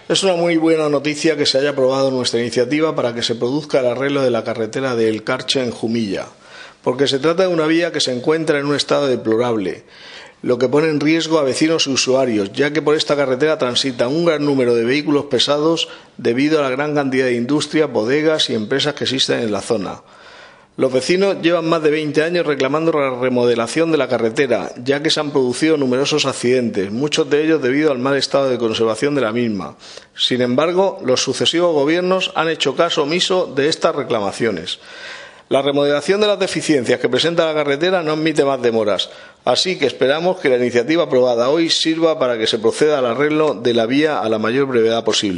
Es una muy buena noticia que se haya aprobado nuestra iniciativa para que se produzca el arreglo de la carretera de El Carche en Jumilla, porque se trata de una vía que se encuentra en un estado deplorable, lo que pone en riesgo a vecinos y usuarios, ya que por esta carretera transitan un gran número de vehículos pesados debido a la gran cantidad de industrias, bodegas y empresas que existen en la zona. Los vecinos llevan más de 20 años reclamando la remodelación de la carretera, ya que se han producido numerosos accidentes, muchos de ellos debido al mal estado de conservación de la misma. Sin embargo, los sucesivos gobiernos han hecho caso omiso de estas reclamaciones. La remodelación de las deficiencias que presenta la carretera no admite más demoras, así que esperamos que la iniciativa aprobada hoy sirva para que se proceda al arreglo de la vía a la mayor brevedad posible.